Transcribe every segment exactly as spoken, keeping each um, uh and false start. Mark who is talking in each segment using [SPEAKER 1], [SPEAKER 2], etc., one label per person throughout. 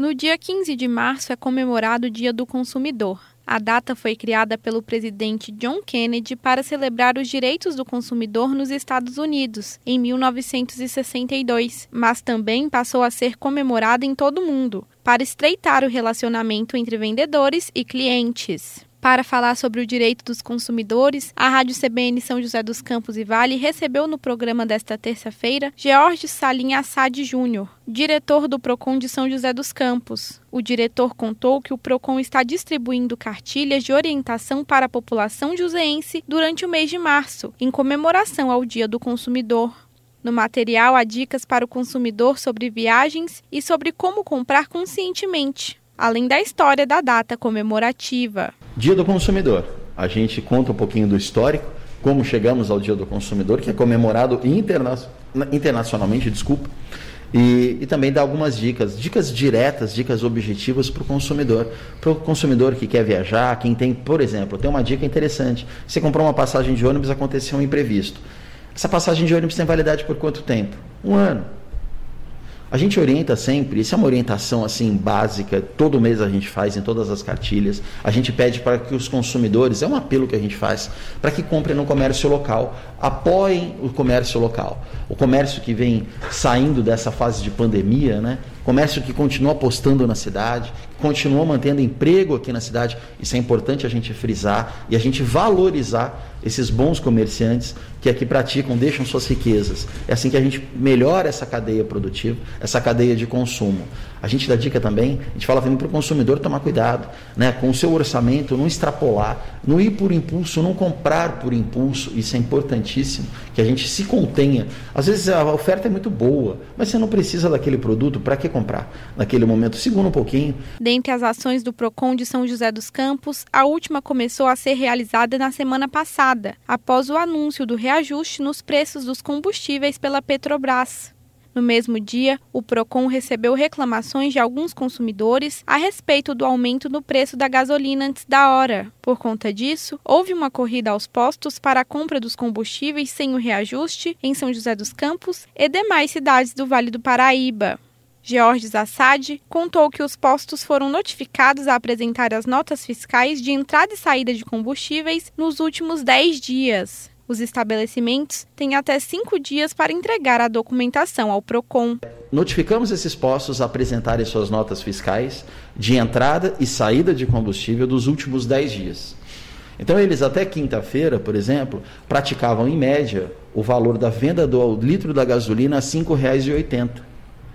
[SPEAKER 1] No dia quinze de março é comemorado o Dia do Consumidor. A data foi criada pelo presidente John Kennedy para celebrar os direitos do consumidor nos Estados Unidos, em mil novecentos e sessenta e dois, mas também passou a ser comemorada em todo o mundo, para estreitar o relacionamento entre vendedores e clientes. Para falar sobre o direito dos consumidores, a Rádio C B N São José dos Campos e Vale recebeu no programa desta terça-feira George Salim Assad Júnior, diretor do Procon de São José dos Campos. O diretor contou que o Procon está distribuindo cartilhas de orientação para a população joseense durante o mês de março, em comemoração ao Dia do Consumidor. No material há dicas para o consumidor sobre viagens e sobre como comprar conscientemente, além da história da data comemorativa.
[SPEAKER 2] Dia do Consumidor. A gente conta um pouquinho do histórico, como chegamos ao Dia do Consumidor, que é comemorado interna... internacionalmente, desculpa, e, e também dá algumas dicas, dicas diretas, dicas objetivas para o consumidor. Para o consumidor que quer viajar, quem tem, por exemplo, tem uma dica interessante. Você comprou uma passagem de ônibus, aconteceu um imprevisto. Essa passagem de ônibus tem validade por quanto tempo? Um ano. A gente orienta sempre, isso é uma orientação assim básica, todo mês a gente faz em todas as cartilhas. A gente pede para que os consumidores, é um apelo que a gente faz, para que comprem no comércio local, apoiem o comércio local. O comércio que vem saindo dessa fase de pandemia, né? Comércio que continua apostando na cidade, continua mantendo emprego aqui na cidade. Isso é importante a gente frisar e a gente valorizar esses bons comerciantes que aqui praticam, deixam suas riquezas. É assim que a gente melhora essa cadeia produtiva, essa cadeia de consumo. A gente dá dica também, a gente fala também para o consumidor tomar cuidado, né, com o seu orçamento, não extrapolar, não ir por impulso, não comprar por impulso. Isso é importantíssimo, que a gente se contenha. Às vezes a oferta é muito boa, mas você não precisa daquele produto, para que comprar naquele momento? Segura um pouquinho.
[SPEAKER 1] Dentre as ações do Procon de São José dos Campos, a última começou a ser realizada na semana passada, após o anúncio do reajuste nos preços dos combustíveis pela Petrobras. No mesmo dia, o Procon recebeu reclamações de alguns consumidores a respeito do aumento no preço da gasolina antes da hora. Por conta disso, houve uma corrida aos postos para a compra dos combustíveis sem o reajuste em São José dos Campos e demais cidades do Vale do Paraíba. George Assad contou que os postos foram notificados a apresentar as notas fiscais de entrada e saída de combustíveis nos últimos dez dias. Os estabelecimentos têm até cinco dias para entregar a documentação ao Procon.
[SPEAKER 2] Notificamos esses postos a apresentarem suas notas fiscais de entrada e saída de combustível dos últimos dez dias. Então eles até quinta-feira, por exemplo, praticavam em média o valor da venda do litro da gasolina a cinco reais e oitenta centavos.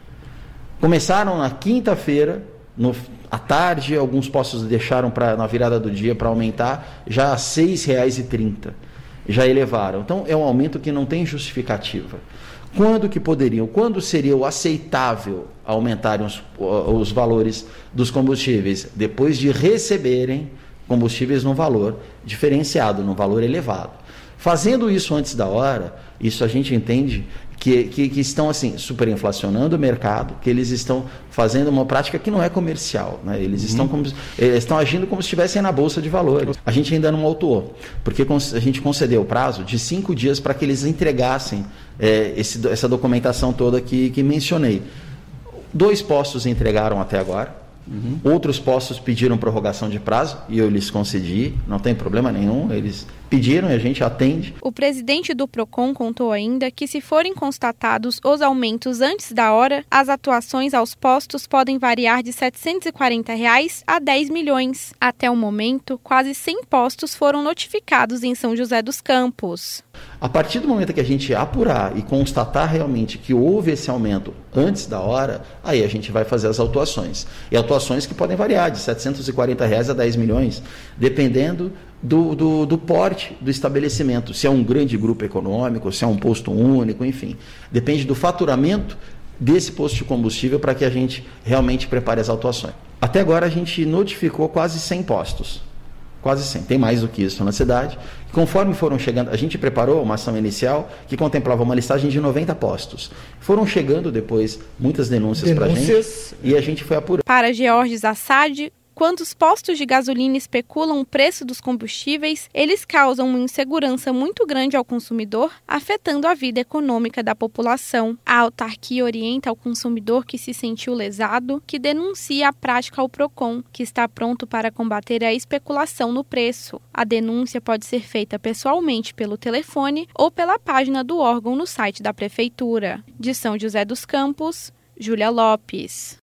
[SPEAKER 2] Começaram na quinta-feira, no, à tarde, alguns postos deixaram pra, na virada do dia para aumentar já a seis reais e trinta centavos. Já elevaram. Então é um aumento que não tem justificativa. Quando que poderiam, quando seria o aceitável aumentarem os, os valores dos combustíveis? Depois de receberem combustíveis num valor diferenciado, num valor elevado. Fazendo isso antes da hora, isso a gente entende que, que, que estão assim, superinflacionando o mercado, que eles estão fazendo uma prática que não é comercial, né? Eles, uhum. estão como, eles estão agindo como se estivessem na Bolsa de Valores. A gente ainda não autuou, porque a gente concedeu o prazo de cinco dias para que eles entregassem é, esse, essa documentação toda que, que mencionei. Dois postos entregaram até agora. Uhum. Outros postos pediram prorrogação de prazo e eu lhes concedi, não tem problema nenhum, eles pediram e a gente atende.
[SPEAKER 1] O presidente do Procon contou ainda que, se forem constatados os aumentos antes da hora, as atuações aos postos podem variar de setecentos e quarenta reais a dez milhões. Até o momento, quase cem postos foram notificados em São José dos Campos.
[SPEAKER 2] A partir do momento que a gente apurar e constatar realmente que houve esse aumento antes da hora, aí a gente vai fazer as autuações. E atuações que podem variar de setecentos e quarenta reais a dez milhões, dependendo do, do, do porte do estabelecimento. Se é um grande grupo econômico, se é um posto único, enfim. Depende do faturamento desse posto de combustível para que a gente realmente prepare as autuações. Até agora a gente notificou quase cem postos. Quase cem, tem mais do que isso na cidade. Conforme foram chegando, a gente preparou uma ação inicial que contemplava uma listagem de noventa postos. Foram chegando depois muitas denúncias, denúncias. para a gente e a gente foi apurando.
[SPEAKER 1] Para George Assad, Enquanto os postos de gasolina especulam o preço dos combustíveis, eles causam uma insegurança muito grande ao consumidor, afetando a vida econômica da população. A autarquia orienta ao consumidor que se sentiu lesado que denuncie a prática ao Procon, que está pronto para combater a especulação no preço. A denúncia pode ser feita pessoalmente pelo telefone ou pela página do órgão no site da Prefeitura. De São José dos Campos, Júlia Lopes.